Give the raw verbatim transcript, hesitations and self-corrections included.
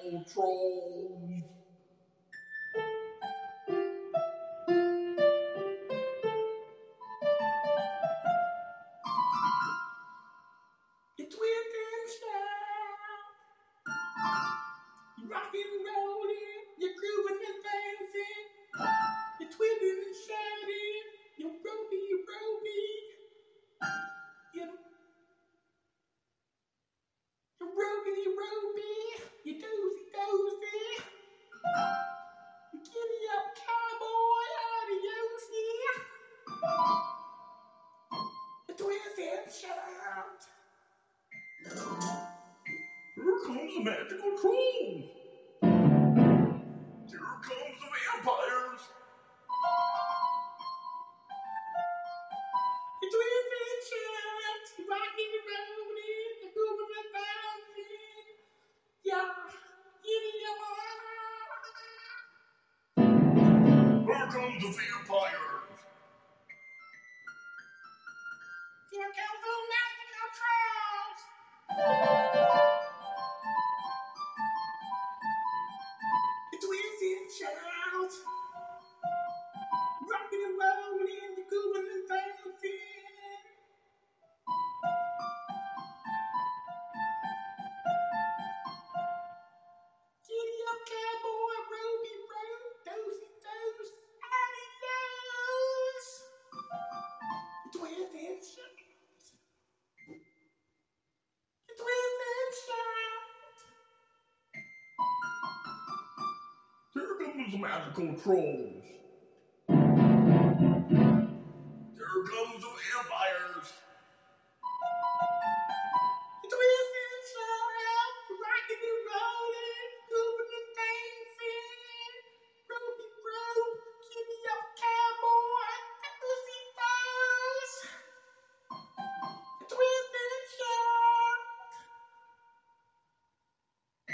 magical trolls. You twist and shout, you rock and rollin', you groovin' and dancing, you twistin' and shouting, you ropey, you ropey, you you ropey, you ropey, you dozy dozy, you giddy up cowboy, adiosy, you twist and shout. Here comes the magical trolls. Here comes the vampires. You twist and shout, you rockin' and rollin', you moving and bouncing, yeah, giddy up. Here comes the vampires. Here comes the magical trolls. You twist and shout, rockin' and rollin', you groovin' and dancing. Giddy up, cowboy, Ruby Road, dosey dose, adios. You twist and shout, you twist and shout. Here comes the magical trolls.